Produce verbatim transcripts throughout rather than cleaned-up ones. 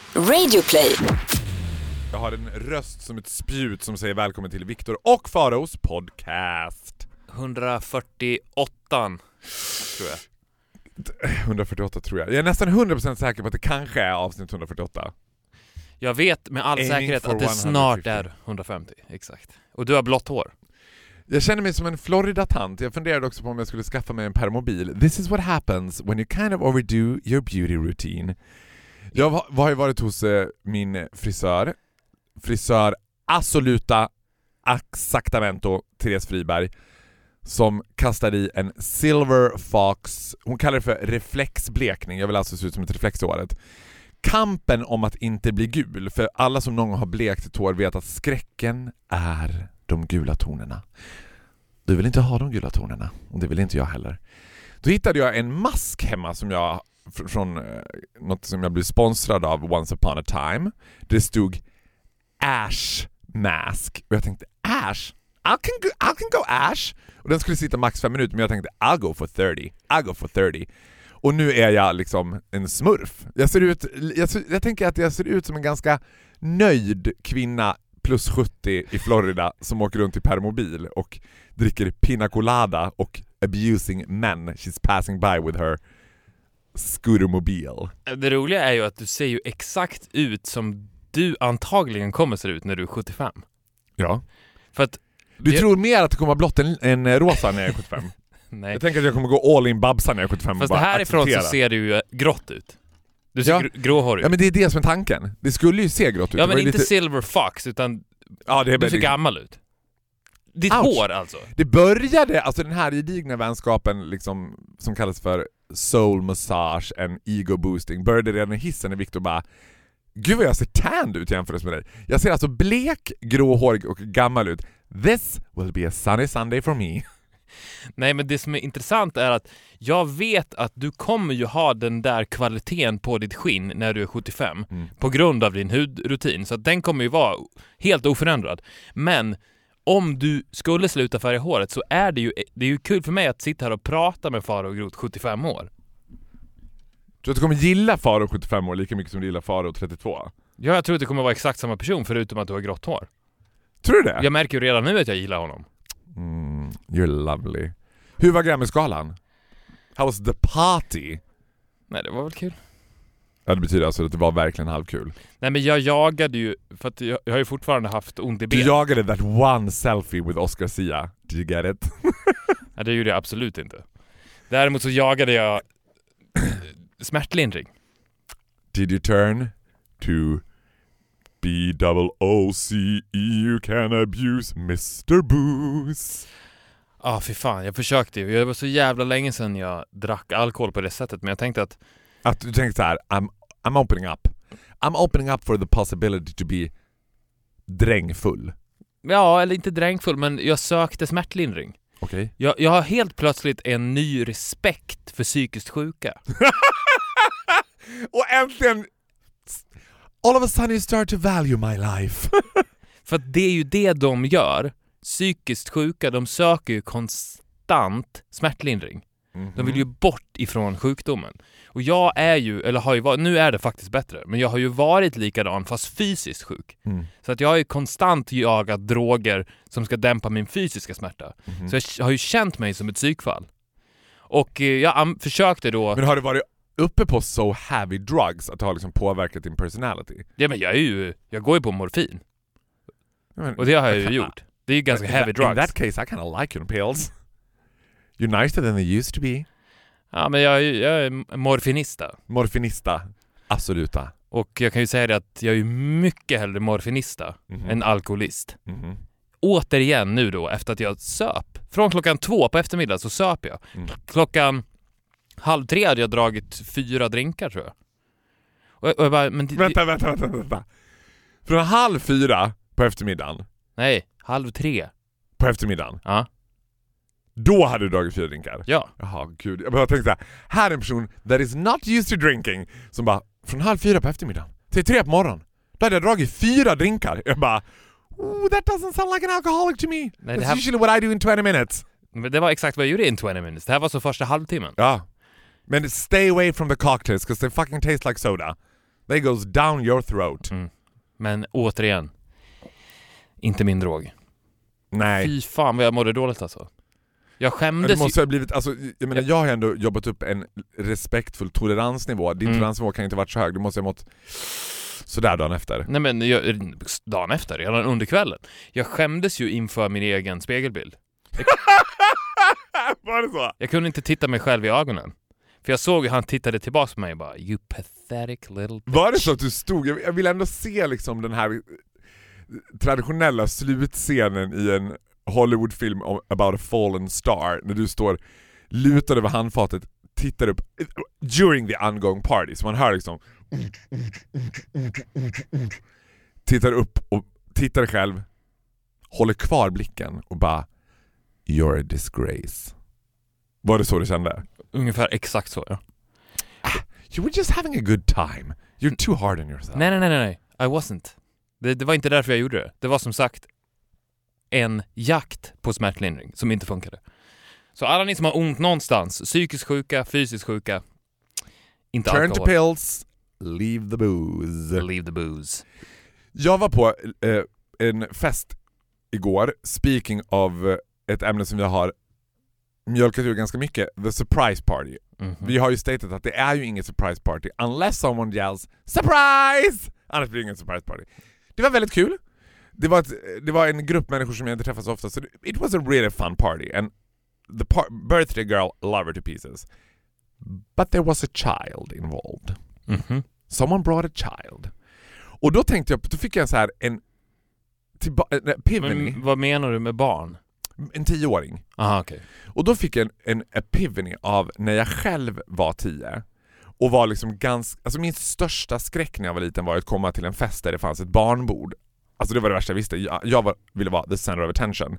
Radioplay. Jag har en röst som ett spjut som säger välkommen till Viktor och Faraos podcast. hundrafyrtioåtta tror jag. hundrafyrtioåtta tror jag. Jag är nästan hundra procent säker på att det kanske är avsnitt hundrafyrtioåtta. Jag vet med all Aiming säkerhet att det snart är hundrafemtio. Exakt. Och du har blått hår. Jag känner mig som en Florida-tant. Jag funderade också på om jag skulle skaffa mig en permobil. This is what happens when you kind of overdo your beauty routine. Jag har, har ju varit hos eh, min frisör. Frisör Assoluta Exactamento, Therese Friberg, som kastar i en Silver Fox. Hon kallar det för reflexblekning. Jag vill alltså se ut som ett reflex i håret. Kampen om att inte bli gul. För alla som någon gång har blekt ett hår vet att skräcken är de gula tonerna. Du vill inte ha de gula tonerna. Och det vill inte jag heller. Då hittade jag en mask hemma som jag fr- från eh, något som jag blev sponsrad av Once upon a time. Det stod Ash Mask. Och jag tänkte, Ash? I can go, I can go Ash. Och den skulle sitta max fem minuter, men jag tänkte, I'll go for thirty. I'll go for thirty. Och nu är jag liksom en smurf. Jag ser ut, jag, jag tänker att jag ser ut som en ganska nöjd kvinna plus sjuttio i Florida som åker runt i permobil och dricker pina colada och abusing men. She's passing by with her scootermobil. Det roliga är ju att du ser ju exakt ut som du antagligen kommer se ut när du är sjuttiofem. Ja. För att Du jag... tror mer att det kommer blott en, en rosa när jag är sjuttiofem? Nej. Jag tänker att jag kommer gå all in babsa när jag är sjuttiofem. Fast och det bara härifrån acceptera. så ser du ju grått ut. Du ser Ja. gr- gråhårig ut. Ja, men det är det som är tanken. Det skulle ju se grått ut. Ja, Det men var inte lite... Silver Fox, utan ja, det är du ser väldigt... gammal ut. Ditt Ouch. hår alltså. Det började, alltså den här gedigna vänskapen liksom, som kallas för soul massage and ego boosting, började redan i hissen när Viktor bara, gud vad jag ser tanned ut jämfört med dig. Jag ser alltså blek, gråhårig och gammal ut. This will be a sunny Sunday for me. Nej, men det som är intressant är att jag vet att du kommer ju ha den där kvaliteten på ditt skinn när du är sjuttiofem Mm. på grund av din hudrutin, så att den kommer ju vara helt oförändrad. Men om du skulle sluta färga håret så är det ju, det är ju kul för mig att sitta här och prata med Faro Groth sjuttiofem år. Tror du att du kommer gilla Faro sjuttiofem år lika mycket som du gillar Faro trettiotvå? Ja, jag tror att det kommer vara exakt samma person förutom att du har grått hår. Tror du det? Jag märker ju redan nu att jag gillar honom. Mm, you're lovely. Hur var Grammy-skalan? How was the party? Nej, det var väl kul. Ja, det betyder alltså att det var verkligen halvkul. Nej, men jag jagade ju, för att jag, jag har ju fortfarande haft ont i Du ben. jagade that one selfie with Oscar Sia. Did you get it? Nej, det gjorde jag absolut inte. Däremot så jagade jag smärtlindring. Did you turn to B O O C E you can abuse mister Booze? Ja, ah, fy fan. Jag försökte ju. Det var så jävla länge sedan jag drack alkohol på det sättet. Men jag tänkte att... Att du tänkte så här, I'm, I'm opening up. I'm opening up for the possibility to be drängfull. Ja, eller inte drängfull, men jag sökte smärtlindring. Okej. Okay. Jag, jag har helt plötsligt en ny respekt för psykiskt sjuka. Och äntligen... All of a sudden you start to value my life. För att det är ju det de gör. Psykiskt sjuka, de söker ju konstant smärtlindring. Mm-hmm. De vill ju bort ifrån sjukdomen. Och jag är ju, eller har ju varit, nu är det faktiskt bättre, men jag har ju varit likadan fast fysiskt sjuk. Mm. Så att jag har ju konstant jagat droger som ska dämpa min fysiska smärta. Mm-hmm. Så jag har ju känt mig som ett psykfall. Och jag am- försökte då... Men har du varit uppe på so heavy drugs att det har liksom påverkat din personality? Ja, men jag är ju, jag går ju på morfin. Men, och det har jag ju gjort. Det är ju ganska heavy that, drugs. In that case I kind of like your pills. You're nicer than they used to be. Ja, men jag, jag är morfinista. Morfinista, absoluta. Och jag kan ju säga det att jag är mycket hellre morfinista mm-hmm. än alkoholist. Mm-hmm. Återigen nu då, efter att jag söp. Från klockan två på eftermiddag så söp jag. Mm. Klockan halv tre hade jag dragit fyra drinkar, tror jag. Och, och jag bara, men det, vänta, vänta, vänta, vänta. Från halv fyra på eftermiddagen? Nej, halv tre. På eftermiddagen? Ja. Då hade du dragit fyra drinkar? Ja. Jaha, gud. Jag bara tänkte så här, här är en person that is not used to drinking som bara, från halv fyra på eftermiddagen till tre på morgonen, då hade jag dragit fyra drinkar. Jag bara, oh, that doesn't sound like an alcoholic to me. Nej, That's här... usually what I do in twenty minutes. Men det var exakt vad jag gjorde in twenty minutes. Det här var så första halvtimmen. Ja. Men stay away from the cocktails because they fucking taste like soda. They goes down your throat. Mm. Men återigen, inte min drog. Nej. Fy fan vad jag mådde dåligt alltså. Jag skämdes. Det måste ha blivit, alltså, jag menar, jag har ändå jobbat upp en respektfull toleransnivå. Din mm. toleransnivå kan inte varit så hög. Du måste ha mått sådär dagen efter. Nej men jag, dagen efter, redan under kvällen. Jag skämdes ju inför min egen spegelbild. Jag, var det så? Jag kunde inte titta mig själv i ögonen. För jag såg hur han tittade tillbaka på mig och bara, you pathetic little bitch. Var det så att du stod, jag, jag vill ändå se liksom den här traditionella slutscenen i en Hollywoodfilm about a fallen star, när du står lutad över handfatet, tittar upp during the ongoing party, så man hör liksom tittar upp och tittar själv, håller kvar blicken och bara you're a disgrace. Var det så du kände? Ungefär exakt så, ja. You were just having a good time. You're too hard on yourself. Nej, nej, nej, nej. I wasn't. Det, det var inte därför jag gjorde det. Det var som sagt en jakt på smärtlindring som inte funkade. Så alla ni som har ont någonstans, psykiskt sjuka, fysiskt sjuka, inte turn alkohol. to pills, leave the booze. Leave the booze. Jag var på eh, en fest igår, speaking of ett ämne som vi har mjölkat ur ganska mycket, the surprise party. Mm-hmm. Vi har ju statat att det är ju inget surprise party unless someone yells surprise! Annars blir det ingen surprise party. Det var väldigt kul. Det var, ett, det var en grupp människor som jag inte träffat så ofta, så it was a really fun party and the par- birthday girl loved her to pieces. But there was a child involved. Mm-hmm. Someone brought a child. Och då tänkte jag, då fick jag så här en, tillba- en epiphany. Men vad menar du med barn? En tioåring. Aha, okej. Okay. Och då fick jag en, en epiphany av när jag själv var tio. Och var liksom ganska, alltså min största skräck när jag var liten var att komma till en fest där det fanns ett barnbord. Alltså det var det värsta jag visste. Jag, jag var, ville vara the center of attention.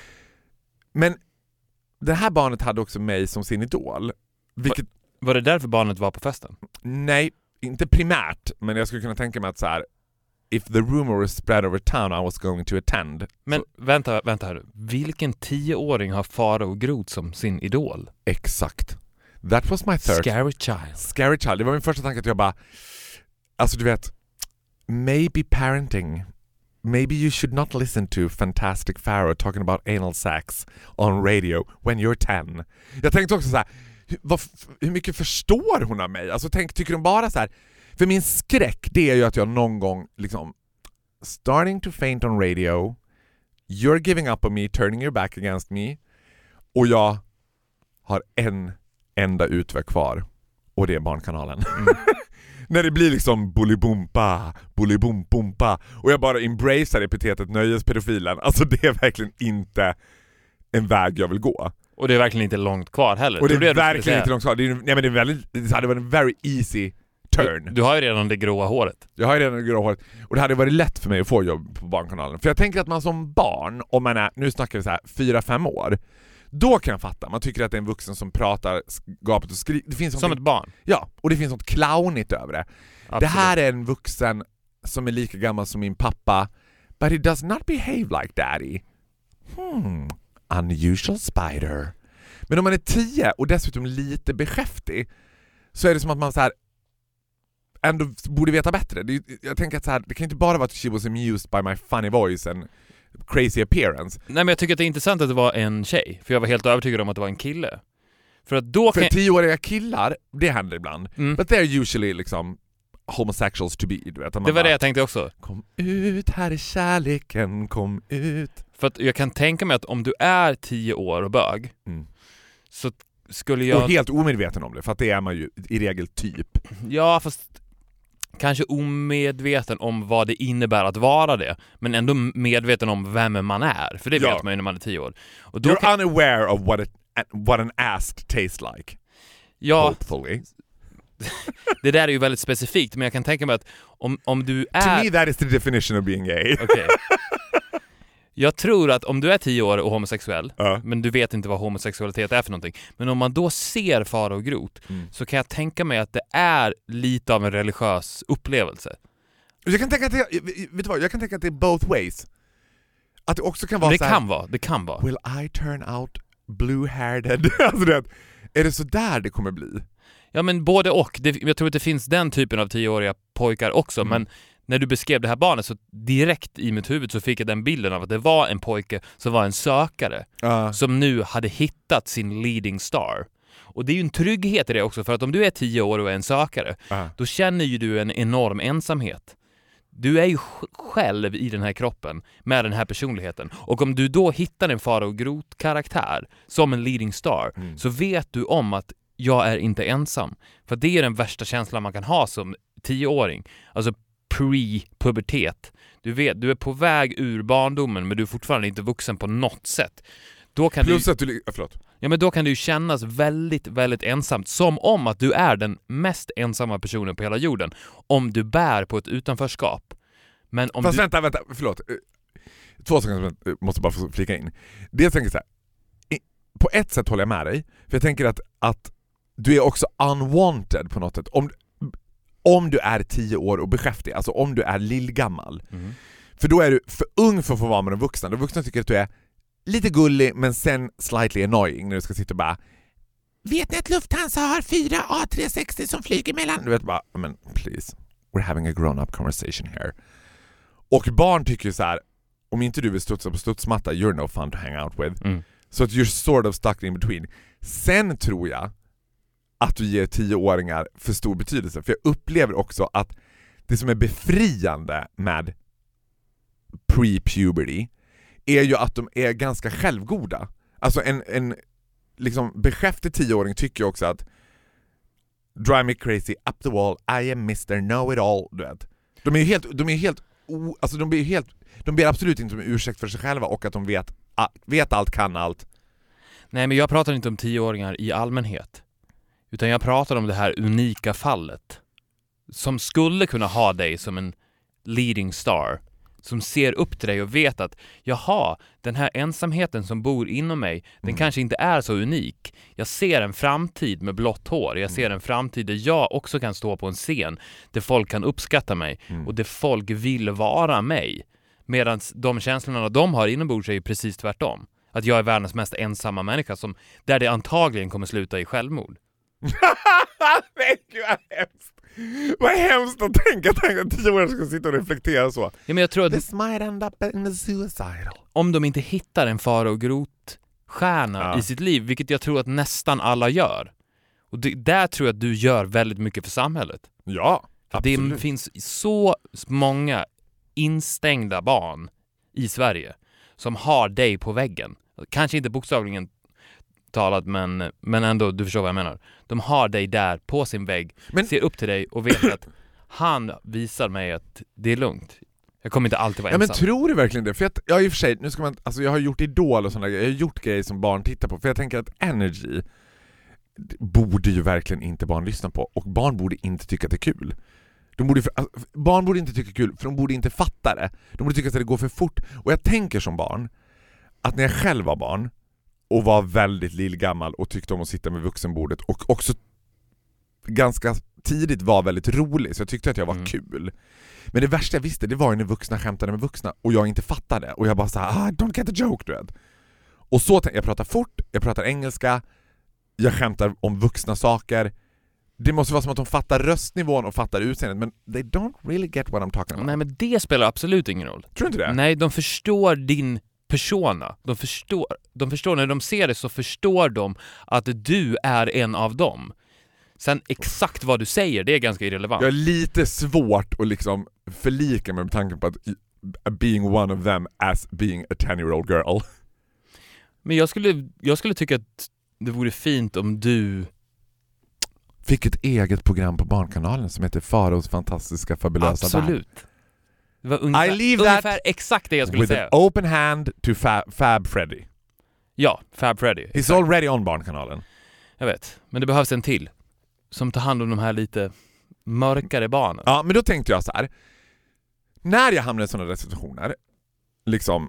Men det här barnet hade också mig som sin idol. Vilket... Var, var det därför barnet var på festen? Nej, inte primärt. Men jag skulle kunna tänka mig att så här, if the rumor was spread over town I was going to attend. Men så... vänta, vänta här. Vilken tioåring har Farao Groth som sin idol? Exakt. That was my third. Scary child. Scary child. Det var min första tanke att jag bara, alltså du vet, maybe parenting. Maybe you should not listen to Fantastic Pharaoh talking about anal sex on radio when you're ten. Jag tänkte också så här, hur, vad, hur mycket förstår hon av mig? Alltså tänk, tycker hon bara så här, för min skräck det är ju att jag någon gång liksom starting to faint on radio, you're giving up on me, turning your back against me, och jag har en enda utväg kvar, och det är Barnkanalen. Mm. När det blir liksom bullybumpa, bullybumpumpa, och jag bara embracear epitetet nöjespedofilen. Alltså det är verkligen inte en väg jag vill gå. Och det är verkligen inte långt kvar heller. Och det är det verkligen inte långt kvar. Det är, nej, men det är väldigt, det hade varit en very easy turn. Du, du har ju redan det gråa håret. Jag har ju redan det gråa håret. Och det hade varit lätt för mig att få jobb på Barnkanalen. För jag tänker att man som barn, om man är, nu snackar vi så här, fyra fem år, då kan jag fatta. Man tycker att det är en vuxen som pratar gapet och skriker. Det finns som ett barn. Ja, och det finns något clownigt över det. Absolut. Det här är en vuxen som är lika gammal som min pappa, but he does not behave like daddy. Hmm, unusual spider. Men om man är tio och dessutom lite beskäftig, så är det som att man så här ändå borde veta bättre. Det, jag tänker att så här, det kan inte bara vara att she was amused by my funny voice and crazy appearance. Nej, men jag tycker att det är intressant att det var en tjej, för jag var helt övertygad om att det var en kille. För att då för kan... tioåriga killar, det händer ibland. Mm. But they're usually liksom homosexuals to be. Du vet, det var bara, det jag tänkte också. Kom ut, här är kärleken, kom ut. För att jag kan tänka mig att om du är tio år och bög, mm. så skulle jag... Och helt omedveten om det, för att det är man ju i regel typ. Ja, fast kanske omedveten om vad det innebär att vara det, men ändå medveten om vem man är. För det ja. vet man ju när man är tio år. Och då You're kan... unaware of what, it, what an ass tastes like. Ja, hopefully. Det där är ju väldigt specifikt, men jag kan tänka mig att om, om du är... To me that is the definition of being gay. Okay. Jag tror att om du är tio år och homosexuell, uh. men du vet inte vad homosexualitet är för någonting, men om man då ser Farao Groth, mm. så kan jag tänka mig att det är lite av en religiös upplevelse. Jag kan tänka att det, vet du vad, jag kan tänka att det är both ways. Att det också kan vara det så här, kan vara, det kan vara. Will I turn out blue-haired? Alltså det, är det så där det kommer bli? Ja, men både och. Det, jag tror att det finns den typen av tioåriga pojkar också, mm. men när du beskrev det här barnet så direkt i mitt huvud så fick jag den bilden av att det var en pojke som var en sökare uh. som nu hade hittat sin leading star. Och det är ju en trygghet i det också, för att om du är tio år och är en sökare, uh. då känner ju du en enorm ensamhet. Du är ju själv i den här kroppen med den här personligheten. Och om du då hittar en Farao Groth-karaktär som en leading star, mm. så vet du om att jag är inte ensam. För det är den värsta känslan man kan ha som tioåring. Alltså pre-pubertet. Du vet, du är på väg ur barndomen, men du är fortfarande inte vuxen på något sätt. Då kan Plus du, att du... Förlåt. Ja, men då kan det ju kännas väldigt, väldigt ensamt. Som om att du är den mest ensamma personen på hela jorden. Om du bär på ett utanförskap. Men om Fast du... vänta, vänta, förlåt. Två saker som jag måste bara få flika in. Dels tänker jag så här. På ett sätt håller jag med dig. För jag tänker att, att du är också unwanted på något sätt. Om, om du är tio år och beskäftig. Alltså om du är lillgammal. Mm. För då är du för ung för att få vara med de vuxna. De vuxna tycker att du är lite gullig men sen slightly annoying när du ska sitta och bara, vet ni att Lufthansa har fyra A tre sextio som flyger mellan? Du vet bara, men please, we're having a grown-up conversation here. Och barn tycker ju så här, om inte du vill studsa på studsmatta, you're no fun to hang out with. Mm. Så att you're sort of stuck in between. Sen tror jag att du ger tioåringar för stor betydelse. För jag upplever också att det som är befriande med pre-puberty är ju att de är ganska självgoda. Alltså en, en liksom beskäftig tioåring tycker ju också att drive me crazy, up the wall, I am mister Know-it-all, du vet. De är ju helt, de är helt, o, alltså de blir helt, de ber absolut inte om ursäkt för sig själva och att de vet, vet allt, kan allt. Nej, men jag pratar inte om tioåringar i allmänhet. Utan jag pratar om det här unika fallet som skulle kunna ha dig som en leading star, som ser upp till dig och vet att jaha, den här ensamheten som bor inom mig, den mm. kanske inte är så unik. Jag ser en framtid med blått hår. Jag ser en framtid där jag också kan stå på en scen där folk kan uppskatta mig mm. och där folk vill vara mig. Medan de känslorna de har inombords är ju precis tvärtom. Att jag är världens mest ensamma människa som, där det antagligen kommer sluta i självmord. Nej, gud vad hemskt. Vad hemskt att tänka, tänka att tio år ska sitta och reflektera så. Ja, men jag tror att this might end up in a suicidal. Om de inte hittar en Farao Groth-stjärna ja. i sitt liv, vilket jag tror att nästan alla gör. Och det, där tror jag att du gör väldigt mycket för samhället. Ja, absolut. Det finns så många instängda barn i Sverige som har dig på väggen. Kanske inte bokstavligen talat, men, men ändå, du förstår vad jag menar. De har dig där på sin vägg, men... ser upp till dig och vet att han visar mig att det är lugnt. Jag kommer inte alltid vara ja, ensam. Men tror du verkligen det? För att, jag i och för sig, nu ska man, alltså jag har gjort Idol och sådana grejer. Jag har gjort grejer som barn tittar på. För jag tänker att Energy borde ju verkligen inte barn lyssna på. Och barn borde inte tycka att det är kul. De borde, alltså, barn borde inte tycka det är kul, för de borde inte fatta det. De borde tycka att det går för fort. Och jag tänker som barn, att när jag själv var barn och var väldigt lillgammal och tyckte om att sitta med vuxenbordet och också ganska tidigt var väldigt rolig, så jag tyckte att jag var mm. kul. Men det värsta jag visste, det var ju när vuxna skämtade med vuxna och jag inte fattade. Och jag bara så här, ah, don't get the joke, du vet. Och så, jag pratar fort, jag pratar engelska, jag skämtar om vuxna saker. Det måste vara som att de fattar röstnivån och fattar utseendet, men they don't really get what I'm talking about. Nej, men det spelar absolut ingen roll. Tror du inte det? Nej, de förstår din persona. De förstår, de förstår, när de ser det så förstår de att du är en av dem. Sen exakt vad du säger, det är ganska irrelevant. Jag är lite svårt att liksom förlika med tanken på att being one of them as being a ten-year-old girl. Men jag skulle, jag skulle tycka att det vore fint om du fick ett eget program på Barnkanalen som heter Faraos fantastiska fabulösa värld. Absolut. Det var ungefär, I leave ungefär that exakt det jag skulle with säga. An open hand to Fab, Fab Freddy. Ja, Fab Freddy. He's exakt. already on Barnkanalen. Jag vet, men det behövs en till som tar hand om de här lite mörkare barnen. Ja, men då tänkte jag så här. När jag hamnar i sådana situationer, liksom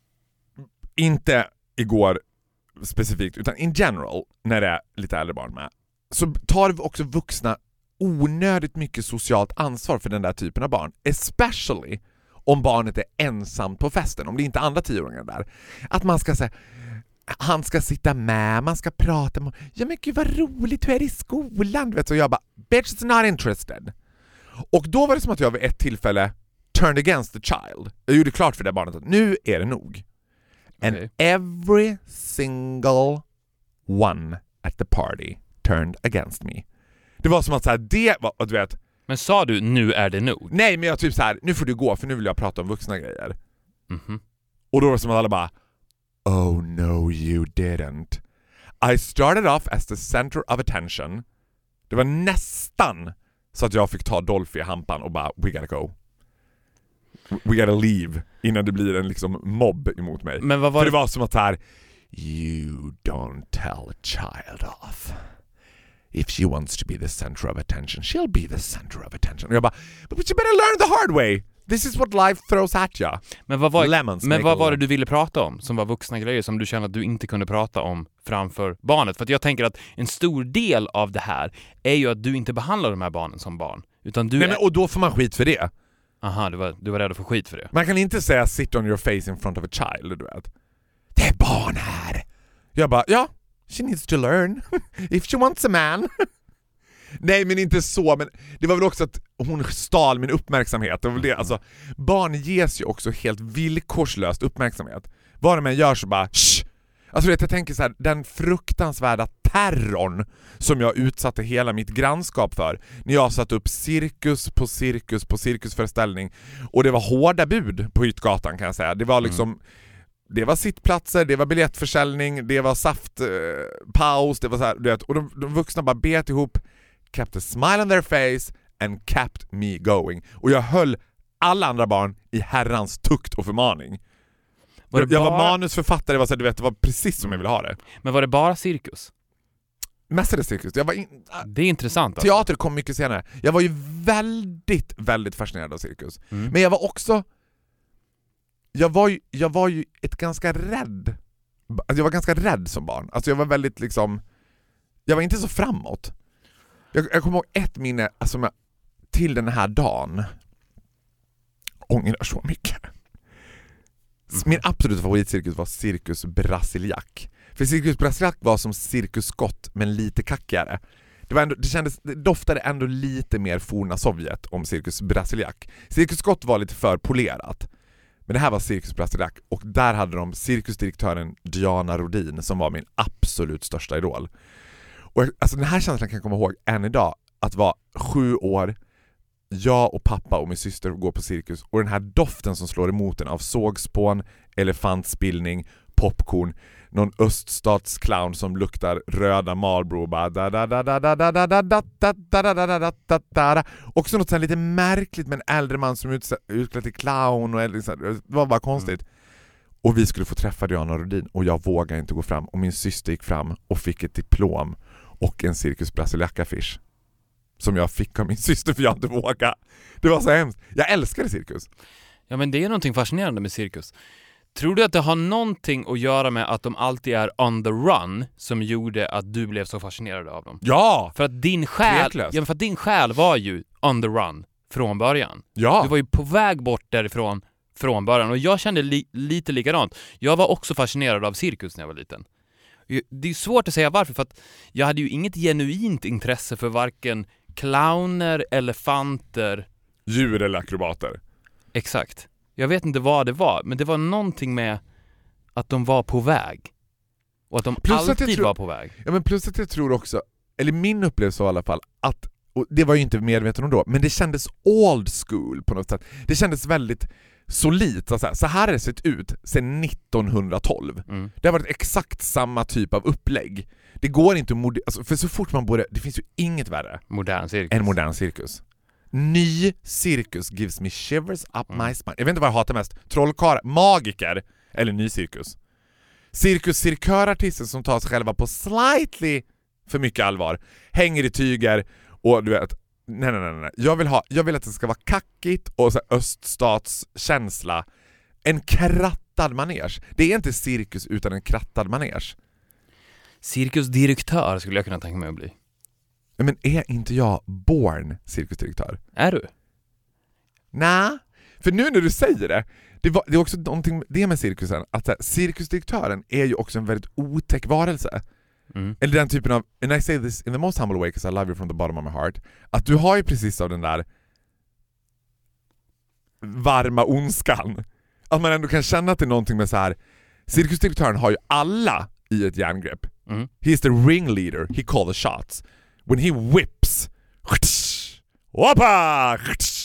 inte igår specifikt, utan in general, när det är lite äldre barn med, så tar också vuxna onödigt mycket socialt ansvar för den där typen av barn. Especially om barnet är ensamt på festen, om det inte är andra tioåringar där. Att man ska säga, han ska sitta med, man ska prata med, ja men gud vad roligt, hur är det i skolan? Du vet, så jag bara, bitch is not interested. Och då var det som att jag vid ett tillfälle turned against the child. Jag gjorde klart för det barnet att nu är det nog. And Okay. every single one at the party turned against me. Det var som att så här, det var, du vet. Men sa du nu är det nog? Nej, men jag typ så här, nu får du gå för nu vill jag prata om vuxna grejer. Mhm. Och då var det som att alla bara, oh no you didn't. I started off as the center of attention. Det var nästan så att jag fick ta Dolphy i hampan och bara, we gotta go. We gotta leave. Innan det blir en liksom mobb emot mig. Men vad var För det? det var som att här, you don't tell a child off. If she wants to be the center of attention, she'll be the center of attention. Och jag bara, but you better learn the hard way. This is what life throws at you. Men vad var, Lemons men make vad a var det lemon. du ville prata om som var vuxna grejer som du kände att du inte kunde prata om framför barnet? För att jag tänker att en stor del av det här är ju att du inte behandlar de här barnen som barn. Utan du Nej, är... men, och då får man skit för det. Aha, du var, du var rädd att få skit för det. Man kan inte säga sit on your face in front of a child, du vet. Det är barn här. Jag bara, ja, she needs to learn. If she wants a man. Nej, men inte så, men det var väl också att hon stal min uppmärksamhet. Det var väl det. Alltså, barn ges ju också helt villkorslöst uppmärksamhet. Vad de än gör så bara, shh. Alltså vet, jag tänker så här, den fruktansvärda terrorn som jag utsatte hela mitt grannskap för när jag satt upp cirkus på cirkus på cirkusföreställning, och det var hårda bud på Hyttgatan, kan jag säga. Det var liksom mm. det var sittplatser, det var biljettförsäljning, det var saftpaus, eh, det var så här, du vet, och de, de vuxna bara bet ihop, kept a smile on their face and kept me going. Och jag höll alla andra barn i herrans tukt och förmaning. Var jag, det jag bara... var manusförfattare, det var, så, du vet, det var precis som jag ville ha det. Men var det bara cirkus? Mestadels cirkus. Jag var in... Det är intressant alltså. Teater kom mycket senare. Jag var ju väldigt, väldigt fascinerad av cirkus. Mm. Men jag var också... Jag var ju, jag var ju ett ganska rädd... Alltså jag var ganska rädd som barn. Alltså jag var väldigt liksom... Jag var inte så framåt. Jag, jag kommer ihåg ett minne, alltså, jag, till den här dagen. Ångrar så mycket. Min absoluta favoritcirkus var Cirkus Brasiliak. För Cirkus Brasiliak var som Cirkus Scott, men lite kackigare. Det, var ändå, det, kändes, det doftade ändå lite mer forna Sovjet om Cirkus Brasiliak. Cirkus Scott var lite för polerat. Men det här var Cirkus Brasiliak, och där hade de cirkusdirektören Diana Rodin som var min absolut största idol. Och alltså, den här känslan kan jag komma ihåg än idag, att vara sju år, jag och pappa och min syster går på cirkus, och den här doften som slår emot en av sågspån, elefantspillning, popcorn, någon öststatsclown som luktar röda Marlboro, bara da da da da da da da da da da da da da da. Också något så här lite märkligt med en äldre man som är utklädd till clown, och det var bara konstigt. Och vi skulle få träffa Diana Rodin, och jag vågade inte gå fram, och min syster gick fram och fick ett diplom och en Cirkus Brasiliak-affisch som jag fick av min syster för jag inte vågade. Det var så hemskt. Jag älskade cirkus. Ja, men det är någonting fascinerande med cirkus. Tror du att det har någonting att göra med att de alltid är on the run som gjorde att du blev så fascinerad av dem? Ja! För att din själ, Tveklöst. ja, för att din själ var ju on the run från början. Ja! Du var ju på väg bort därifrån från början, och jag kände li- lite likadant. Jag var också fascinerad av cirkus när jag var liten. Det är svårt att säga varför, för att jag hade ju inget genuint intresse för varken clowner, elefanter, Djur eller akrobater. exakt. Jag vet inte vad det var, men det var någonting med att de var på väg. Och att de Plus att alltid jag tror- var på väg. Ja, men plus att jag tror också, eller min upplevelse var i alla fall, att, och det var ju inte medveten om då, men det kändes old school på något sätt. Det kändes väldigt solidt. Så här, så här har det sett ut sedan nittonhundratolv. Mm. Det har varit exakt samma typ av upplägg. Det går inte att mod- alltså, för så fort man borde, det finns ju inget värre Modern cirkus. än modern cirkus. Ny cirkus gives me shivers up Mm. my spine. Jag vet inte vad jag hatar mest. Trollkarlar, magiker eller ny cirkus. Cirkus-cirkörartister som tar sig själva på slightly för mycket allvar. Hänger i tyger och du vet, nej nej nej nej. Jag vill ha, jag vill att det ska vara kackigt och så här öststatskänsla. En krattad manege. Det är inte cirkus utan en krattad manege. Cirkusdirektör skulle jag kunna tänka mig att bli. Men är inte jag born cirkusdirektör? Är du? Nej, För nu när du säger det, det, var, det är också någonting det med cirkusen, att så här, cirkusdirektören är ju också en väldigt otäck varelse. Mm. Eller den typen av, and I say this in the most humble way because I love you from the bottom of my heart, att du har ju precis av den där varma ondskan. Att man ändå kan känna att det är någonting med så här. Cirkusdirektören har ju alla i ett järngrepp. Mm. He's the ringleader, he calls the shots. When he whips, hoppa,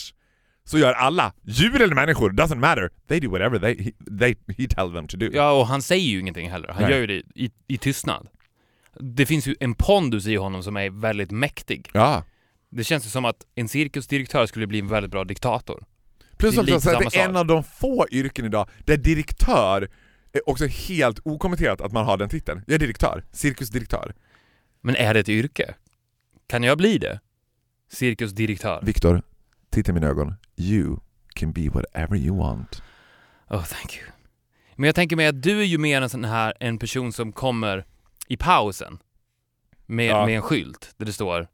så gör alla, djur eller människor, doesn't matter. They do whatever they, he, they, he tell them to do. Ja, och han säger ju ingenting heller. Han Nej. gör ju det i, i tystnad. Det finns ju en pondus i honom som är väldigt mäktig. Ja. Det känns ju som att en cirkusdirektör skulle bli en väldigt bra diktator. Plus också så att det är en av de få yrken idag där direktör är också helt okommenterat att man har den titeln. Jag är direktör, cirkusdirektör. Men är det ett yrke? Kan jag bli det? Cirkusdirektör. Viktor, titta i mina ögon. You can be whatever you want. Oh, thank you. Men jag tänker mig att du är ju mer en sån här en person som kommer i pausen med, ja. med en skylt där det står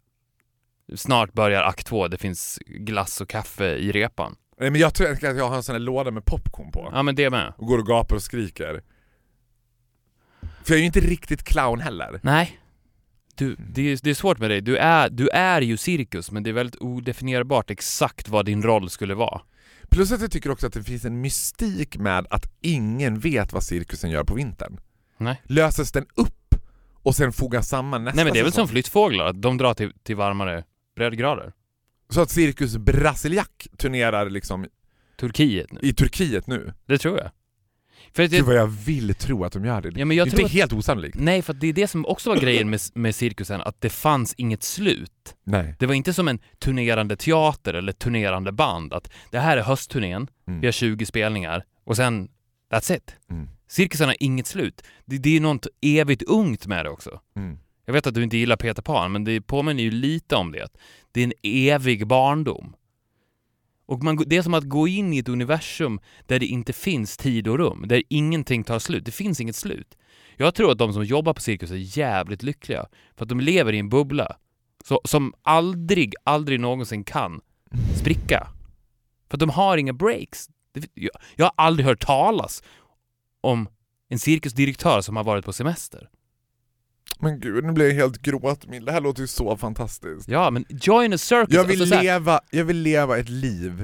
snart börjar akt två, det finns glass och kaffe i repan. Nej, men jag tror att jag har en sån här låda med popcorn på. Ja, men det med. Och går och gapar och skriker. För jag är ju inte riktigt clown heller. Nej. Du, det, är, det är svårt med dig. Du är, du är ju cirkus, men det är väldigt odefinierbart exakt vad din roll skulle vara. Plus att jag tycker också att det finns en mystik med att ingen vet vad cirkusen gör på vintern. Nej. Löses den upp och sen fogas samman nästa Nej, men det är väl säsong. som flyttfåglar, att de drar till, till varmare breddgrader. Så att Cirkus Brasiliak turnerar liksom Turkiet nu. i Turkiet nu. Det tror jag. För att det vad jag vill tro att de gör det. Ja, men jag det är tror inte att, helt osannolikt. Nej, för att det är det som också var grejen med, med cirkusen, att det fanns inget slut. Nej. Det var inte som en turnerande teater eller turnerande band, att det här är höstturnén, mm. vi har tjugo spelningar och sen, that's it. Mm. Cirkusen har inget slut. Det, det är något evigt ungt med det också. Mm. Jag vet att du inte gillar Peter Pan, men det påminner ju lite om det. Det är en evig barndom. Och man, det är som att gå in i ett universum där det inte finns tid och rum. Där ingenting tar slut. Det finns inget slut. Jag tror att de som jobbar på cirkus är jävligt lyckliga. För att de lever i en bubbla. Så, som aldrig, aldrig någonsin kan spricka. För att de har inga breaks. Jag, jag har aldrig hört talas om en cirkusdirektör som har varit på semester. Men gud, nu blir jag helt gråtmild. Det här låter ju så fantastiskt. Ja, men join a circus. Jag vill, alltså, leva, jag vill leva ett liv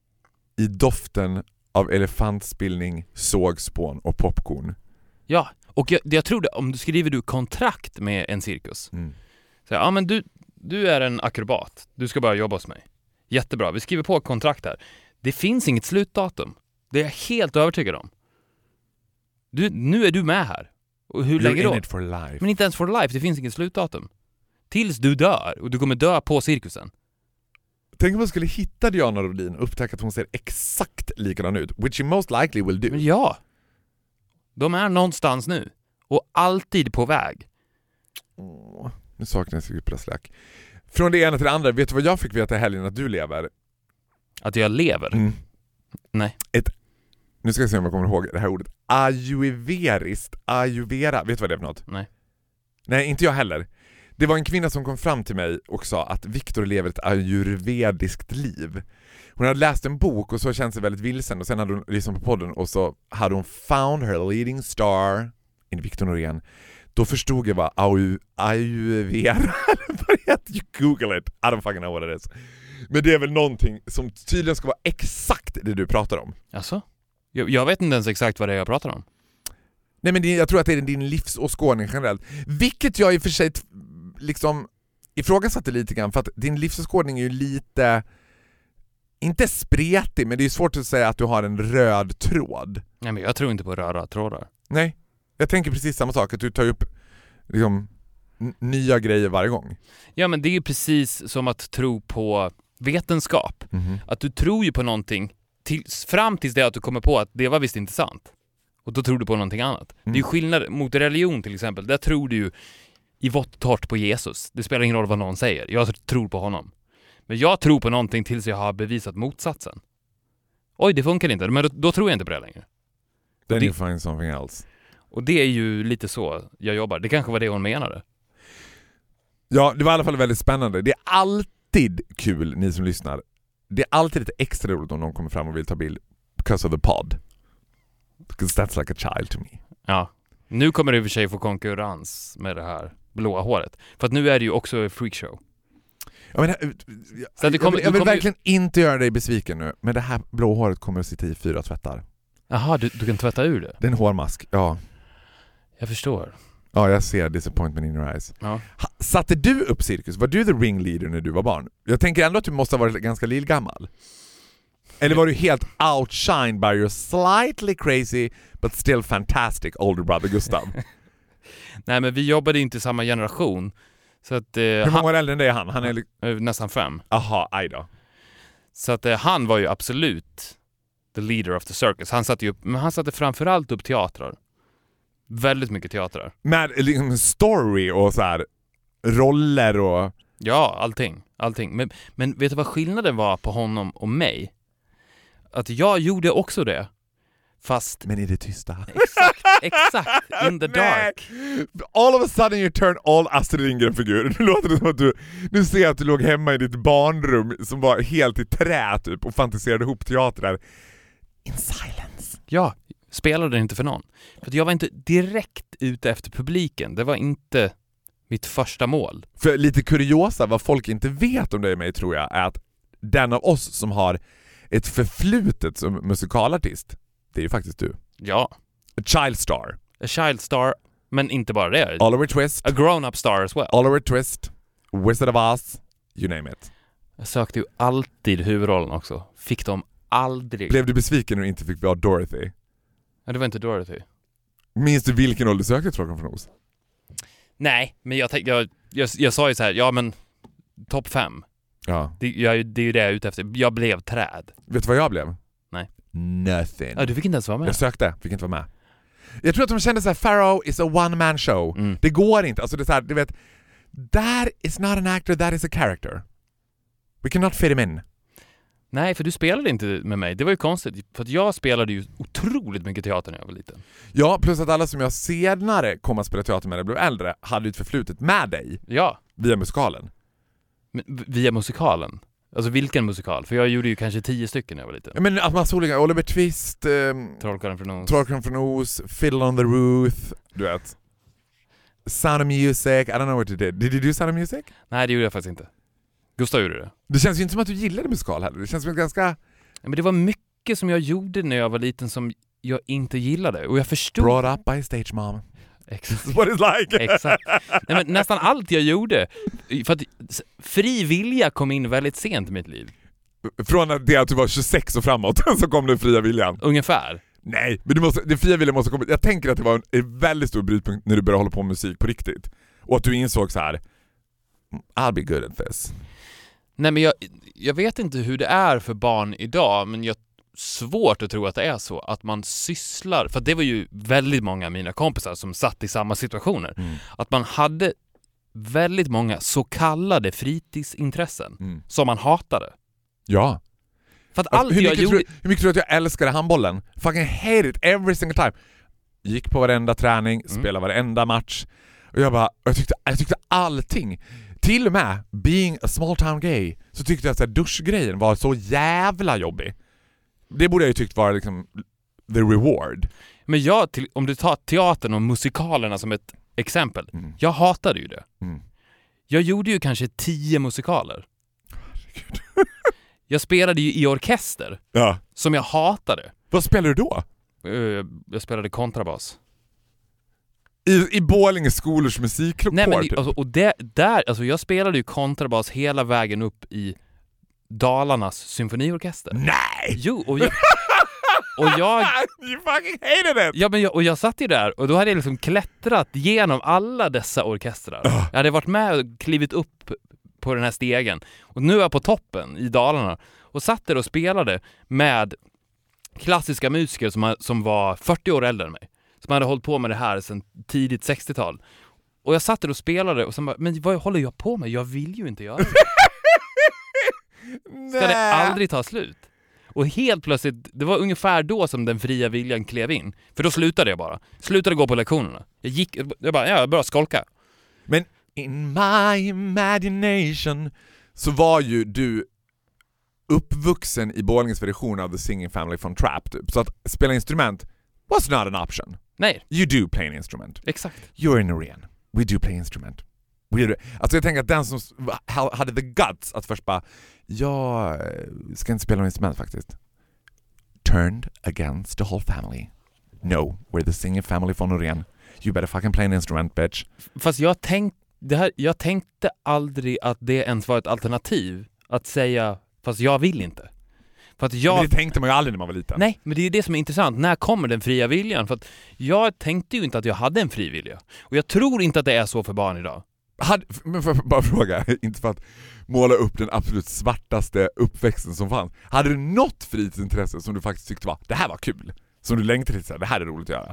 i doften av elefantspillning, sågspån och popcorn. Ja, och jag, jag tror det, om du skriver du kontrakt med en cirkus. Mm. Så ja, men du, du är en akrobat. Du ska bara jobba hos mig. Jättebra, vi skriver på ett kontrakt här. Det finns inget slutdatum. Det är jag helt övertygad om. Du, nu är du med här. Och hur länge då? In it for life. Men inte ens for life, det finns inget slutdatum. Tills du dör, och du kommer dö på cirkusen. Tänk om man skulle hitta Diana Rodin och upptäcka att hon ser exakt likadan ut. Which you most likely will do. Men ja. De är någonstans nu. Och alltid på väg. Åh, nu saknar jag sig Brasiliak. Från det ena till det andra, vet du vad jag fick veta i helgen att du lever? Att jag lever? Mm. Nej. Ett, nu ska jag se om jag kommer ihåg det här ordet. Ayurvediskt. Ayurveda. Vet du vad det är för något? Nej. Nej, inte jag heller. Det var en kvinna som kom fram till mig och sa att Viktor lever ett ayurvediskt liv. Hon hade läst en bok och så kände sig väldigt vilsen. Och sen hade hon lyssnat på podden och så hade hon found her leading star in Viktor Norén. Då förstod jag vad ayurveda är. You Google it. I don't fucking know what it is. Men det är väl någonting som tydligen ska vara exakt det du pratar om. Alltså? Jag, jag vet inte ens exakt vad det är jag pratar om. Nej, men det, jag tror att det är din livsåskådning generellt. Vilket jag i och för sig liksom ifrågasatte lite grann, för att din livsåskådning är ju lite, inte spretig, men det är svårt att säga att du har en röd tråd. Nej, men jag tror inte på röda trådar. Nej, jag tänker precis samma sak, att du tar upp liksom n- nya grejer varje gång. Ja, men det är ju precis som att tro på vetenskap. Mm-hmm. Att du tror ju på någonting tills, fram tills det att du kommer på att det var visst inte sant. Och då tror du på någonting annat. Mm. Det är ju skillnad mot religion till exempel. Där tror du ju i vått och torrt på Jesus. Det spelar ingen roll vad någon säger. Jag tror på honom. Men jag tror på någonting tills jag har bevisat motsatsen. Oj, det funkar inte. Men då, då tror jag inte på det längre. Then det, you find something else. Och det är ju lite så jag jobbar. Det kanske var det hon menade. Ja, det var i alla fall väldigt spännande. Det är alltid kul, ni som lyssnar, det är alltid lite extra roligt om någon kommer fram och vill ta bild because of the pod. Because that's like a child to me. Ja. Nu kommer du i och för sig få konkurrens med det här blåa håret. För att nu är det ju också freakshow. Jag, menar, jag, Så det kommer, jag vill, jag vill kommer verkligen ju... inte göra dig besviken nu, men det här blå håret kommer att sitta i fyra tvättar. Jaha, du, du kan tvätta ur det? Det är en hårmask, ja. Jag förstår. Ja, jag ser disappointment in your eyes. Ja. Ha, satte du upp cirkus? Var du the ringleader när du var barn? Jag tänker ändå att du måste ha varit ganska lillgammal. Eller var du helt outshined by your slightly crazy but still fantastic older brother Gustav? Nej, men vi jobbade inte i samma generation. Så att, eh, Hur många år äldre än dig är han? Han är eh, nästan fem. Aha, aj då. Så att eh, han var ju absolut the leader of the circus. Han satte ju upp, men han satte framförallt upp teatrar. Väldigt mycket teatrar. Med liksom story och så här roller och... Ja, allting. allting. Men, men vet du vad skillnaden var på honom och mig? Att jag gjorde också det. Fast... Men i det tysta. Exakt, exakt. In the dark. All of a sudden you turn all Astrid Lindgren-figur. Nu låter det som att du... Nu ser jag att du låg hemma i ditt barnrum som var helt i trä typ och fantiserade ihop teatrar. In silence. Ja, spelade inte för någon. För att jag var inte direkt ute efter publiken. Det var inte mitt första mål. För lite kuriosa, vad folk inte vet om dig och mig tror jag, är att den av oss som har ett förflutet som musikalartist, det är ju faktiskt du. Ja. A child star. A child star, men inte bara det. Oliver Twist. A grown-up star as well. Oliver Twist. Wizard of Oz. You name it. Jag sökte ju alltid huvudrollen också. Fick de aldrig. Blev du besviken när du inte fick vara Dorothy? Ja, det var inte Dorothy. Minns du vilken roll du sökte Trollkarlen från Oz? Nej, men jag, tänkte, jag, jag, jag sa ju så här, ja men topp fem. Ja. Det, jag, det är ju det jag är ute efter. Jag blev träd. Vet du vad jag blev? Nej. Nothing. Ja, du fick inte ens vara med. Jag sökte, fick inte vara med. Jag tror att de kände så här: Pharaoh is a one man show. Mm. Det går inte. Alltså det är så här, du vet, that is not an actor, that is a character. We cannot fit him in. Nej, för du spelade inte med mig. Det var ju konstigt. För att jag spelade ju otroligt mycket teater när jag var liten. Ja, plus att alla som jag senare kom att spela teater med när jag blev äldre hade ju ett förflutet med dig. Ja. Via musikalen. Men, via musikalen? Alltså vilken musikal? För jag gjorde ju kanske tio stycken när jag var liten. Ja, men att man såg olika, Oliver Twist, eh, Trollkarlen från Oz. Trollkarlen från Oz, Fiddle on the Roof, du vet. Sound of Music, I don't know what you did. Did you do Sound of Music? Nej, det gjorde jag faktiskt inte. Gustav gjorde det. Det känns ju inte som att du gillade musikal heller. Det känns som ett ganska... Men det var mycket som jag gjorde när jag var liten som jag inte gillade. Och jag förstod... Brought up by a stage mom. Exakt. That's what it's like. Exakt. Nej, men nästan allt jag gjorde. För att fri vilja kom in väldigt sent i mitt liv. Från det att du var tjugosex och framåt så kom den fria viljan. Ungefär. Nej, men du måste, den fria viljan måste komma. Jag tänker att det var en, en väldigt stor brytpunkt när du började hålla på med musik på riktigt. Och att du insåg så här: I'll be good at this. Nej, men jag, jag vet inte hur det är för barn idag, men jag svårt att tro att det är så att man sysslar, för det var ju väldigt många av mina kompisar som satt i samma situationer, Mm. att man hade väldigt många så kallade fritidsintressen Mm. som man hatade. Ja. För att Alltså, allt hur, jag mycket gjorde... tror, hur mycket tror du att jag älskade handbollen? Fucking hate it every single time. Gick på varenda träning, Mm. spelade varenda match. Och jag bara, jag tyckte, jag tyckte allting. Till och med, being a small town gay, så tyckte jag att så här, duschgrejen var så jävla jobbig. Det borde jag ju tyckt var liksom the reward. Men jag, till, om du tar teatern och musikalerna som ett exempel, Mm. jag hatade ju det. Mm. Jag gjorde ju kanske tio musikaler. Jag spelade ju i orkester Ja. som jag hatade. Vad spelade du då? Uh, jag spelade kontrabas. I, i Borlänge skolors musikkår? Nej, men typ. alltså, och det, där, alltså jag spelade ju kontrabas hela vägen upp i Dalarnas symfoniorkester. Nej! Jo, och jag... Och jag, you fucking hated it! ja, men jag, och jag satt ju där och då hade jag liksom klättrat genom alla dessa orkestrar. Uh. Jag hade varit med och klivit upp på den här stegen. Och nu är jag på toppen i Dalarna och satt där och spelade med klassiska musiker som, som var fyrtio år äldre än mig. Som hade hållit på med det här sedan tidigt sextiotal. Och jag satt där och spelade och sen bara, men vad håller jag på med? Jag vill ju inte göra det. Ska det aldrig ta slut? Och helt plötsligt, det var ungefär då som den fria viljan klev in. För då slutade jag bara. Slutade gå på lektionerna. Jag gick, jag bara, ja, jag bara skolka. Men in my imagination så var ju du uppvuxen i Borlänges version av The Singing Family von Trapp typ. Så att spela instrument was not an option. Nej. You do play an instrument. Exakt. You're in Norén. We do play instrument. We do. Alltså jag tänker att den som hade the guts att först bara, jag ska inte spela något instrument faktiskt. Turned against the whole family. No, we're the Singing Family von Norén. You better fucking play an instrument, bitch. Fast jag, tänk, det här, jag tänkte aldrig att det ens var ett alternativ. Att säga, fast jag vill inte. För att jag... Men det tänkte man ju aldrig när man var liten. Nej, men det är ju det som är intressant. När kommer den fria viljan? För att jag tänkte ju inte att jag hade en fri vilja. Och jag tror inte att det är så för barn idag. Hade, men får jag bara fråga, inte för att måla upp den absolut svartaste uppväxten som fanns. Hade du något fritidsintresse som du faktiskt tyckte var, det här var kul? Som du längtade till, det här är roligt att göra?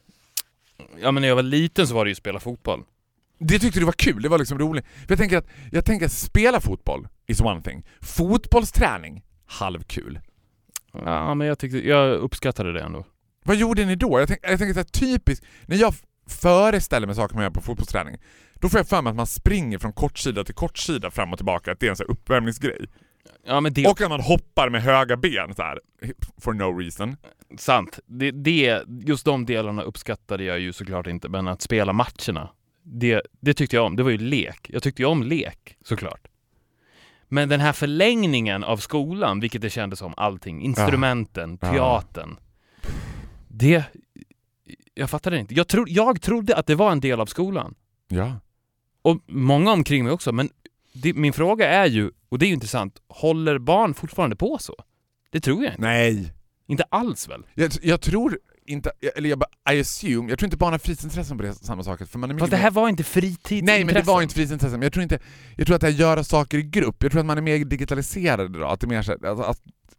Ja, men när jag var liten så var det ju spela fotboll. Det tyckte du var kul, det var liksom roligt. För jag tänker att, jag tänker att spela fotboll is one thing. Fotbollsträning, halvkul. Ja, men jag tyckte, jag uppskattade det ändå. Vad gjorde ni då? Jag, tänk, jag tänker att typiskt, när jag föreställer mig saker man gör på fotbollsträning, då får jag för mig att man springer från kortsida till kortsida fram och tillbaka, att det är en sån här uppvärmningsgrej. Ja, men det... Och att man hoppar med höga ben så här, for no reason. Sant. Det, det, just de delarna uppskattade jag ju såklart inte, men att spela matcherna, det, det tyckte jag om. Det var ju lek. Jag tyckte ju om lek, såklart. Men den här förlängningen av skolan, vilket det kändes som allting, instrumenten, ja. teatern, ja. det... Jag fattade inte. Jag, tro, jag trodde att det var en del av skolan. Ja. Och många omkring mig också, men det, min fråga är ju, och det är ju intressant, håller barn fortfarande på så? Det tror jag inte. Nej. Inte alls väl? Jag, jag tror inte, eller jag bara, I assume, jag tror inte barn har fritidsintressen på det samma saker. För man är Fast det här var inte fritidsintressen. Nej, men det var inte fritidsintressen. Men jag tror inte, jag tror att det är att göra saker i grupp. Jag tror att man är mer digitaliserad då. Att det är mer så, alltså, att,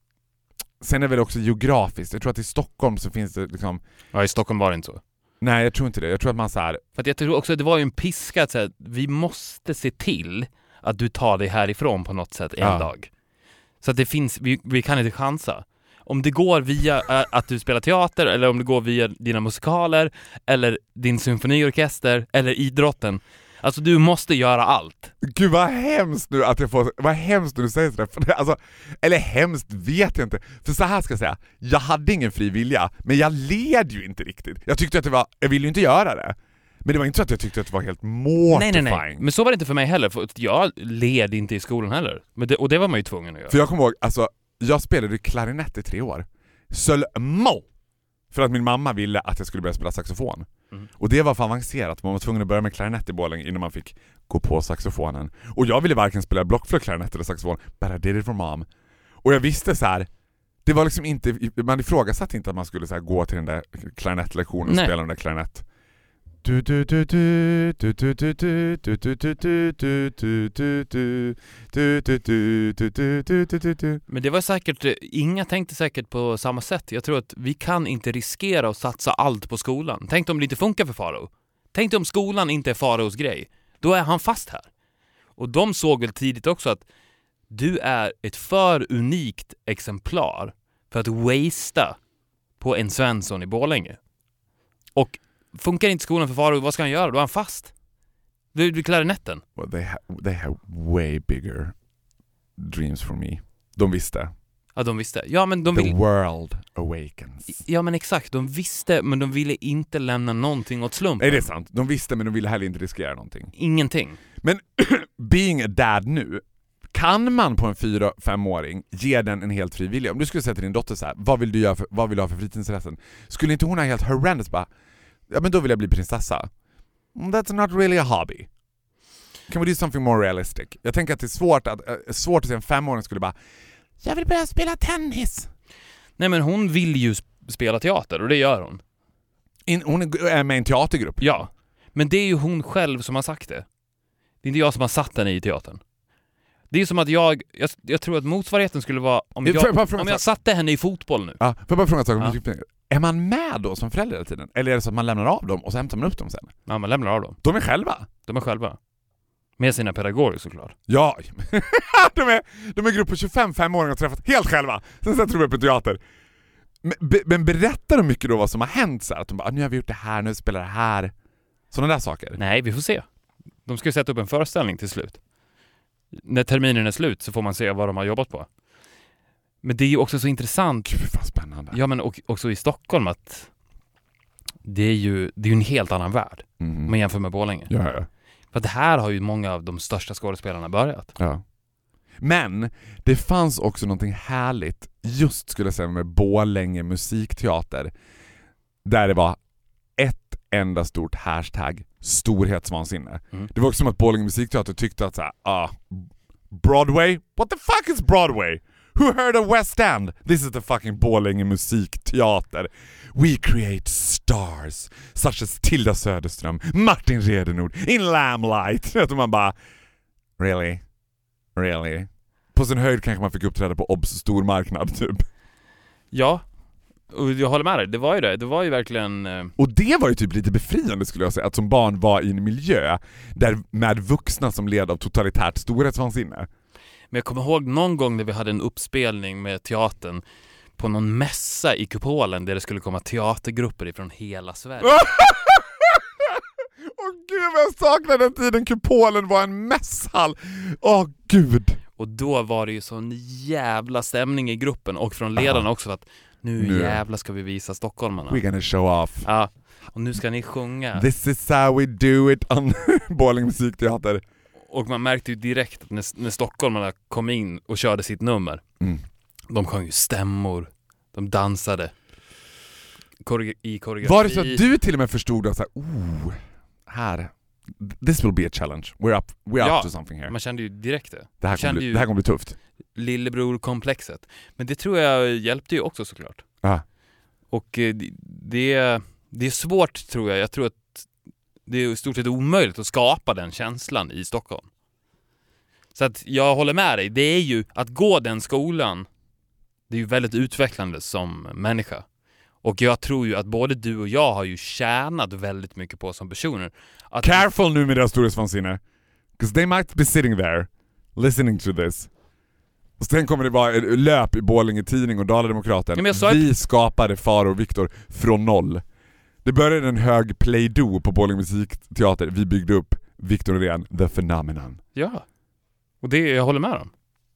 sen är det väl också geografiskt. Jag tror att i Stockholm så finns det liksom... Ja, i Stockholm var det inte så. Nej, jag tror inte det. Jag tror att man så här... För att jag tror också att det var ju en piska att säga, vi måste se till att du tar dig härifrån på något sätt en ja. dag. Så att det finns, vi, vi kan inte chansa. Om det går via äh, att du spelar teater, eller om det går via dina musikaler, eller din symfoniorkester, eller idrotten. Alltså du måste göra allt. Gud vad hemskt nu att jag får, vad hemskt nu du säger sådär. För alltså, eller hemskt vet jag inte. För så här ska jag säga, jag hade ingen fri vilja, men jag led ju inte riktigt. Jag tyckte att det var, jag ville ju inte göra det. Men det var inte så att jag tyckte att det var helt mortifying. Nej, nej, nej. Men så var det inte för mig heller, för jag led inte i skolan heller. Men det, och det var man ju tvungen att göra. För jag kommer ihåg, alltså, jag spelade klarinett i tre år. Seulement för att min mamma ville att jag skulle börja spela saxofon. Mm. Och det var för avancerat. Man var tvungen att börja med klarinett i Borlänge innan man fick gå på saxofonen. Och jag ville varken spela blockflöjt, klarinett eller saxofon. But I did it for mom. Och jag visste så här, det var liksom inte, man ifrågasatte inte att man skulle så här gå till den där klarinettlektionen och Nej. spela den där klarinett. Du du du du du du du du du du du du du du du du du du. Men det var säkert, inga tänkte säkert på samma sätt. Jag tror att vi kan inte riskera att satsa allt på skolan. Tänk om det inte funkar för Faro. Tänk om skolan inte är Faros grej. Då är han fast här. Och de såg väl tidigt också att du är ett för unikt exemplar för att wastea på en Svensson i Borlänge. Och funkar inte skolan för Faro, vad ska han göra? Då är han fast. Du blir klarinetten. Well, they, ha- they have way bigger dreams for me. De visste. Ja, de visste. Ja, men de The vill... world awakens. Ja, men exakt. De visste, men de ville inte lämna någonting åt slumpen. Nej, det är sant. De visste, men de ville heller inte riskera någonting. Ingenting. Men being a dad nu, kan man på en fyra femåring ge den en helt fri vilja? Om du skulle säga till din dotter så här, vad vill du göra för, vad vill du ha för fritidsintressen? Skulle inte hon ha helt horrendous bara, ja men då vill jag bli prinsessa. That's not really a hobby. Can we do something more realistic? Jag tänker att det är svårt att, äh, svårt att se en femåring skulle bara, jag vill börja spela tennis. Nej, men hon vill ju spela teater, och det gör hon. In, hon är med i en teatergrupp. Ja, men det är ju hon själv som har sagt det. Det är inte jag som har satt henne i teatern. Det är som att jag, jag, jag tror att motsvarigheten skulle vara om jag, jag om jag satte henne i fotboll nu. Ja, får jag bara fråga en sak? Ja. Är man med då som förälder hela tiden? Eller är det så att man lämnar av dem och så hämtar man upp dem sen? Ja, man lämnar av dem. De är själva? De är själva. Med sina pedagoger såklart. Ja, de är, de är grupp på tjugofem femåringar och träffat helt själva. Sen sätter de upp på teater. Men, be, men berättar de mycket då vad som har hänt? Så här, att de bara, nu har vi gjort det här, nu spelar det här. Sådana där saker. Nej, vi får se. De ska ju sätta upp en föreställning till slut. När terminen är slut så får man se vad de har jobbat på. Men det är ju också så intressant. Gud, vad spännande. Ja, men och, också i Stockholm att det är ju det är ju en helt annan värld Mm. om man jämför med Borlänge. Ja, ja. För det här har ju många av de största skådespelarna börjat. Ja. Men det fanns också någonting härligt just skulle jag säga med Borlänge musikteater där det var ett enda stort hashtag storhetsvansinne. Mm. Det var också som att Borlänge musikteater tyckte att så här, ah, Broadway? What the fuck is Broadway? Who heard of West End? This is the fucking Borlänge musikteater. We create stars such as Tilda Söderström, Martin Redenord, in Lamplight. Att man bara, really? Really? På sin höjd kanske man fick uppträda på Obs stormarknad typ. Ja, och jag håller med dig. Det var ju det. Det var ju verkligen... Eh... Och det var ju typ lite befriande skulle jag säga, att som barn var i en miljö där med vuxna som led av totalitärt storhetsvansinne. Men jag kommer ihåg någon gång när vi hade en uppspelning med teatern på någon mässa i Kupolen där det skulle komma teatergrupper ifrån hela Sverige. Åh oh, gud, vad jag saknar den tiden Kupolen var en mässhall. Åh oh, gud. Och då var det ju sån jävla stämning i gruppen och från ledarna också att nu, nu jävla ska vi visa stockholmarna. We're gonna show off. Ja, och nu ska ni sjunga. This is how we do it on Borlänge musikteater. Och man märkte ju direkt att när, när stockholmarna kom in och körde sitt nummer, mm. de sjöng ju stämmor, de dansade Koreo- i koreografi. Var det så att du till och med förstod att så här, oh, här, this will be a challenge. We're up, we're ja, up to something here. Man kände ju direkt det. Det här, kommer bli, det här kommer bli tufft. Lillebror-komplexet. Men det tror jag hjälpte ju också såklart. Ah. Och eh, det, det är svårt tror jag. Jag tror att det är i stort sett omöjligt att skapa den känslan i Stockholm. Så att jag håller med dig. Det är ju att gå den skolan, det är ju väldigt utvecklande som människa. Och jag tror ju att både du och jag har ju tjänat väldigt mycket på som personer. Att Careful nu med deras storhetsvansinne. Because they might be sitting there listening to this. Och sen kommer det vara ett löp i Borlänge Tidning och Dala-Demokraten. Ja, vi att... skapade Faro och Viktor från noll. Det började en hög play-do på Borlänge musikteater. Vi byggde upp Viktor Norén, the phenomenon. Ja, och det jag håller med om.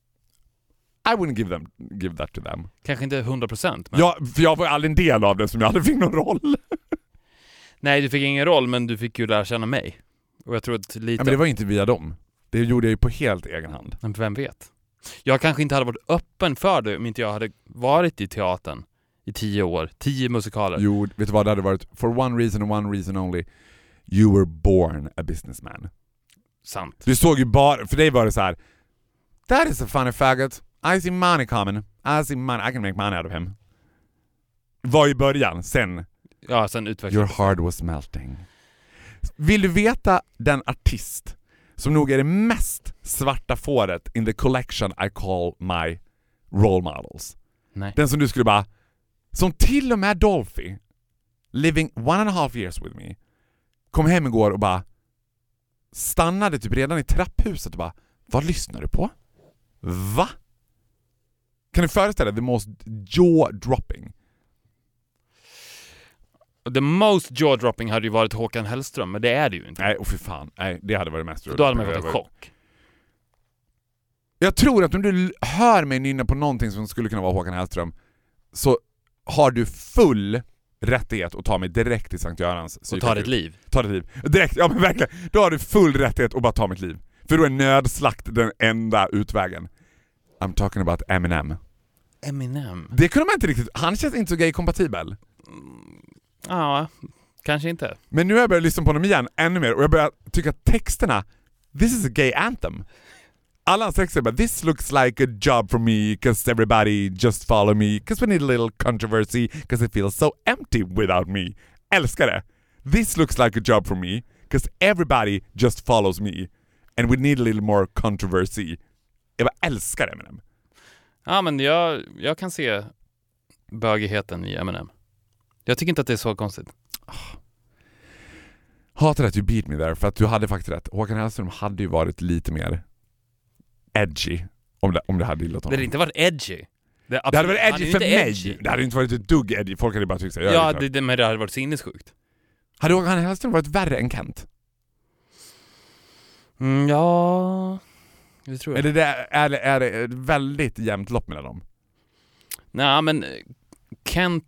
I wouldn't give them give that to them. Kanske inte hundra procent. Men... Ja, för jag var aldrig en del av det som jag aldrig fick någon roll. Nej, du fick ingen roll, men du fick ju lära känna mig. Och jag tror att lite... Ja, men det var inte via dem. Det gjorde jag ju på helt egen hand. Men vem vet? Jag kanske inte hade varit öppen för det om inte jag hade varit i teatern i tio år. Tio musikaler. Jo, vet du vad det hade varit? For one reason and one reason only. You were born a businessman. Sant. Du såg ju bara... För dig var det så här. That is a funny faggot. I see money coming. I see money. I can make money out of him. Var i början. Sen... Ja, sen utvecklades. Your heart was melting. Vill du veta den artist som nog är det mest svarta fåret in the collection I call my role models? Nej. Den som du skulle bara... Som till och med Dolphy, living one and a half years with me, kom hem igår och bara stannade typ redan i trapphuset och bara, vad lyssnar du på? Va? Kan du föreställa dig the most jaw-dropping? The most jaw-dropping hade ju varit Håkan Hellström, men det är det ju inte. Nej, och för fan. Nej, det hade varit mest roligt. Då hade man fått en chock. Jag tror att om du hör mig nynna på någonting som skulle kunna vara Håkan Hellström, så har du full rättighet att ta mig direkt till Sankt Görans. Och ta ditt liv. Ta ditt liv. Direkt, ja men verkligen. Då har du full rättighet att bara ta mitt liv. För då är nödslakt den enda utvägen. I'm talking about Eminem. Eminem? Det kunde man inte riktigt... Han känns inte så gay-kompatibel. Mm, ja, kanske inte. Men nu har jag börjat lyssna på honom igen ännu mer och jag börjar tycka att texterna, this is a gay anthem. Alla hans texter bara, this looks like a job for me because everybody just follow me because we need a little controversy because it feels so empty without me. Älskar det. This looks like a job for me because everybody just follows me and we need a little more controversy. Jag bara älskar Eminem. Ja, men jag, jag kan se bögigheten i Eminem. Jag tycker inte att det är så konstigt. Hatar att du beat me there, för att du hade faktiskt rätt. Håkan Hellström hade ju varit lite mer edgy om det, om det hade gillat honom. Det hade inte varit edgy. Det, det hade varit edgy för mig. Edgy. Det hade inte varit ett dugg edgy. Folk hade bara tyckt så. Ja, det, det, men det hade varit sinnessjukt. Hade Håkan Hellström varit värre än Kent? Mm, ja... Det tror jag. Är det, där, är, det, är det ett väldigt jämnt lopp mellan dem? Nej, men Kent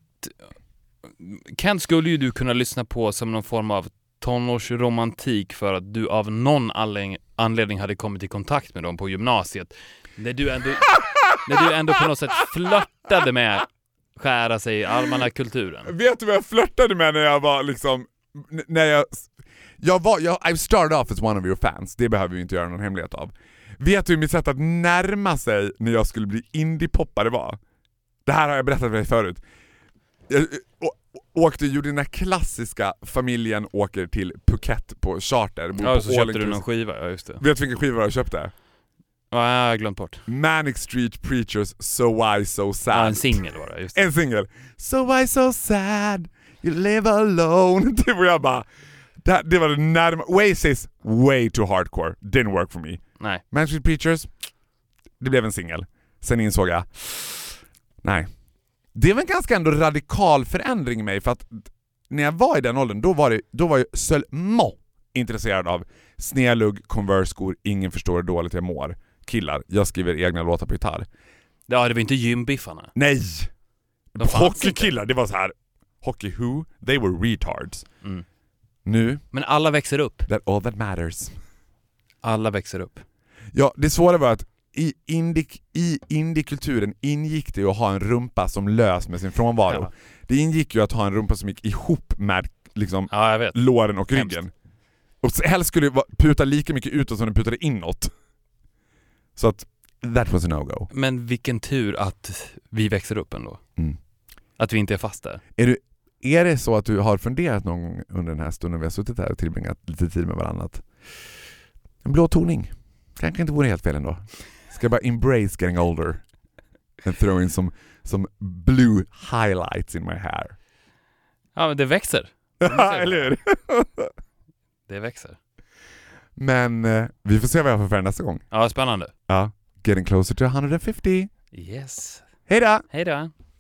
Kent skulle ju du kunna lyssna på som någon form av tonårsromantik för att du av någon anledning hade kommit i kontakt med dem på gymnasiet. När du ändå, när du ändå på något sätt flörtade med skära sig i allmänna kulturen. Vet du vad jag flörtade med när jag var liksom... När jag... Jag var... Jag, I started off as one of your fans. Det behöver vi inte göra någon hemlighet av. Vet du hur mitt sätt att närma sig när jag skulle bli indie-poppare var? Det här har jag berättat för dig förut. Jag åkte, gjorde den här klassiska familjen åker till Phuket på charter. Ja, så köpte du någon skiva, ja just det. Vet du vilken skiva jag köpte? Ja, jag har glömt bort. Manic Street Preachers, So Why So Sad. Ja, en singel var det, just det. En singel. So Why So Sad, You Live Alone. Det var jag bara... Det, det var det närma... Oasis, way too hardcore. Didn't work for me. Nej. Manic Street Preachers, det blev en singel. Sen insåg jag... Nej. Det var en ganska ändå radikal förändring i mig, för att när jag var i den åldern, då var, det, då var jag seulement intresserad av snedlugg, Converse-skor, ingen förstår hur dåligt jag mår. Killar, jag skriver egna låtar på gitarr. Ja, det var inte gymbiffarna. Nej! De Hockeykillar, det var så här. Hockey who? They were retards. Mm. Nu... Men alla växer upp. That all that matters. Alla växer upp. Ja, det svåra var att i indie, i indie-kulturen ingick det ju att ha en rumpa som lös med sin frånvaro. Ja. Det ingick ju att ha en rumpa som gick ihop med liksom, ja, jag vet. låren och ryggen. Hemskt. Och helst skulle det puta lika mycket utåt som den putade inåt. Så att, that was a no-go. Men vilken tur att vi växer upp ändå. Mm. Att vi inte är fast där. Är, du, är det så att du har funderat någon gång under den här stunden vi har suttit här och tillbringat lite tid med varandra? En blå toning. Kanske inte vore helt fel ändå. Ska jag bara embrace getting older and throw in some, some blue highlights in my hair. Ja, men det växer. Eller hur? Det växer. Men eh, vi får se vad jag får för nästa gång. Ja, spännande. Ja, getting closer to one hundred fifty. Yes. Hej då! Hej då!